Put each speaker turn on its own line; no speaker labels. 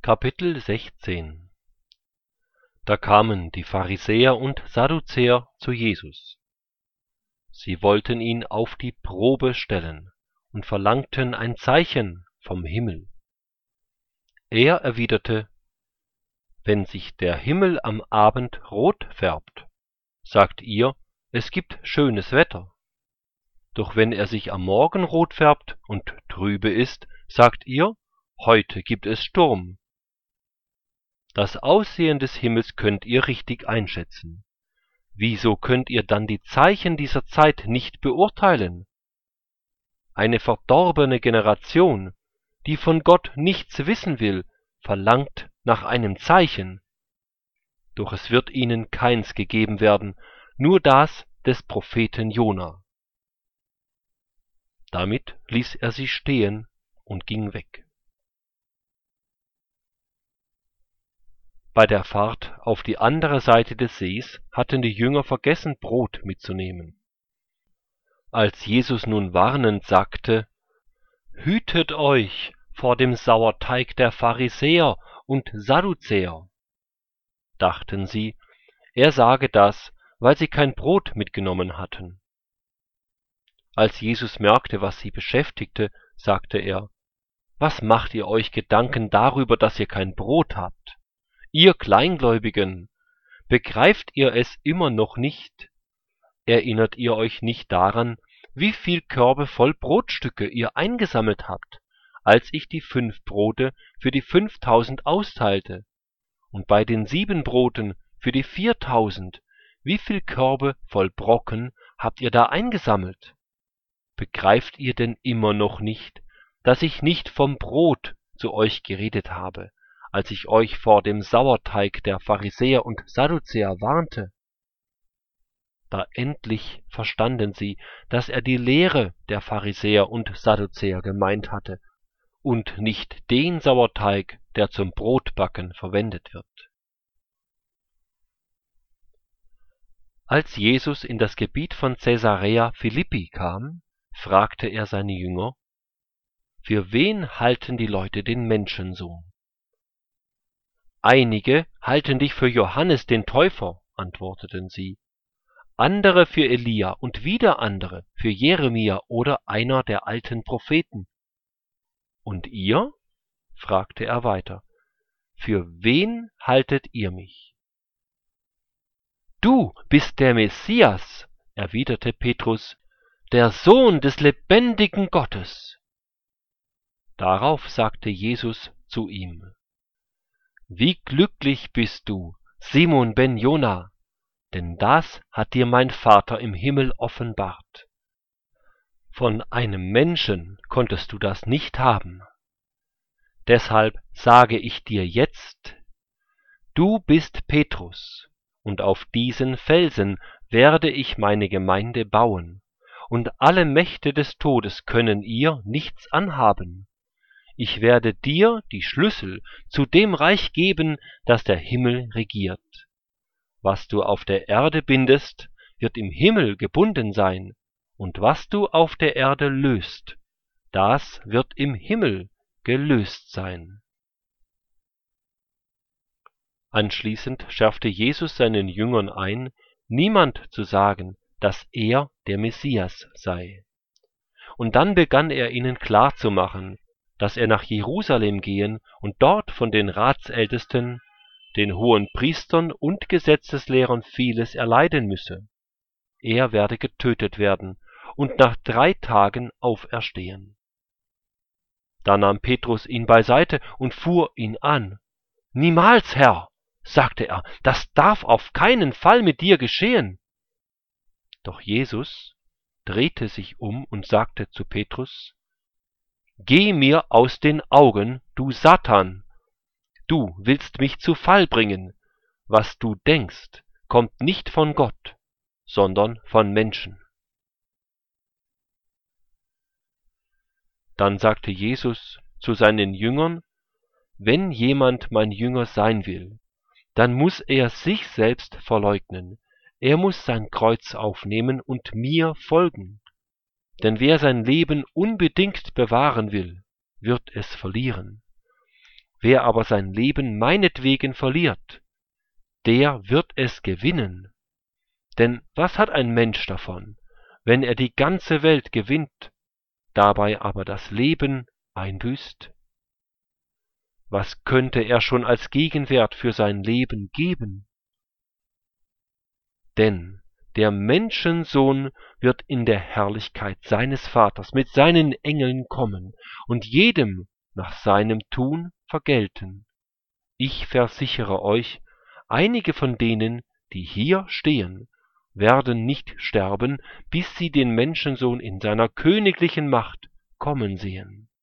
Kapitel 16. Da kamen die Pharisäer und Sadduzäer zu Jesus. Sie wollten ihn auf die Probe stellen und verlangten ein Zeichen vom Himmel. Er erwiderte: Wenn sich der Himmel am Abend rot färbt, sagt ihr, es gibt schönes Wetter. Doch wenn er sich am Morgen rot färbt und trübe ist, sagt ihr, heute gibt es Sturm. Das Aussehen des Himmels könnt ihr richtig einschätzen. Wieso könnt ihr dann die Zeichen dieser Zeit nicht beurteilen? Eine verdorbene Generation, die von Gott nichts wissen will, verlangt nach einem Zeichen. Doch es wird ihnen keins gegeben werden, nur das des Propheten Jona. Damit ließ er sie stehen und ging weg. Bei der Fahrt auf die andere Seite des Sees hatten die Jünger vergessen, Brot mitzunehmen. Als Jesus nun warnend sagte: »Hütet euch vor dem Sauerteig der Pharisäer und Sadduzäer«, dachten sie, er sage das, weil sie kein Brot mitgenommen hatten. Als Jesus merkte, was sie beschäftigte, sagte er: »Was macht ihr euch Gedanken darüber, dass ihr kein Brot habt? Ihr Kleingläubigen, begreift ihr es immer noch nicht? Erinnert ihr euch nicht daran, wie viel Körbe voll Brotstücke ihr eingesammelt habt, als ich die 5 Brote für die 5.000 austeilte? Und bei den 7 Broten für die 4.000, wie viel Körbe voll Brocken habt ihr da eingesammelt? Begreift ihr denn immer noch nicht, dass ich nicht vom Brot zu euch geredet habe, als ich euch vor dem Sauerteig der Pharisäer und Sadduzäer warnte?« Da endlich verstanden sie, dass er die Lehre der Pharisäer und Sadduzäer gemeint hatte und nicht den Sauerteig, der zum Brotbacken verwendet wird. Als Jesus in das Gebiet von Caesarea Philippi kam, fragte er seine Jünger: »Für wen halten die Leute den Menschensohn?« »Einige halten dich für Johannes den Täufer«, antworteten sie, »andere für Elia und wieder andere für Jeremia oder einer der alten Propheten.« »Und ihr?«, fragte er weiter, »für wen haltet ihr mich?« »Du bist der Messias«, erwiderte Petrus, »der Sohn des lebendigen Gottes.« Darauf sagte Jesus zu ihm: »Wie glücklich bist du, Simon ben Jona, denn das hat dir mein Vater im Himmel offenbart. Von einem Menschen konntest du das nicht haben. Deshalb sage ich dir jetzt: Du bist Petrus, und auf diesen Felsen werde ich meine Gemeinde bauen, und alle Mächte des Todes können ihr nichts anhaben. Ich werde dir die Schlüssel zu dem Reich geben, das der Himmel regiert. Was du auf der Erde bindest, wird im Himmel gebunden sein, und was du auf der Erde löst, das wird im Himmel gelöst sein.« Anschließend schärfte Jesus seinen Jüngern ein, niemand zu sagen, dass er der Messias sei. Und dann begann er ihnen klarzumachen, dass er nach Jerusalem gehen und dort von den Ratsältesten, den Hohenpriestern und Gesetzeslehrern vieles erleiden müsse. Er werde getötet werden und nach 3 Tagen auferstehen. Da nahm Petrus ihn beiseite und fuhr ihn an. »Niemals, Herr«, sagte er, »das darf auf keinen Fall mit dir geschehen.« Doch Jesus drehte sich um und sagte zu Petrus: »Geh mir aus den Augen, du Satan! Du willst mich zu Fall bringen. Was du denkst, kommt nicht von Gott, sondern von Menschen.« Dann sagte Jesus zu seinen Jüngern: »Wenn jemand mein Jünger sein will, dann muss er sich selbst verleugnen. Er muss sein Kreuz aufnehmen und mir folgen. Denn wer sein Leben unbedingt bewahren will, wird es verlieren. Wer aber sein Leben meinetwegen verliert, der wird es gewinnen. Denn was hat ein Mensch davon, wenn er die ganze Welt gewinnt, dabei aber das Leben einbüßt? Was könnte er schon als Gegenwert für sein Leben geben? Denn der Menschensohn wird in der Herrlichkeit seines Vaters mit seinen Engeln kommen und jedem nach seinem Tun vergelten. Ich versichere euch, einige von denen, die hier stehen, werden nicht sterben, bis sie den Menschensohn in seiner königlichen Macht kommen sehen.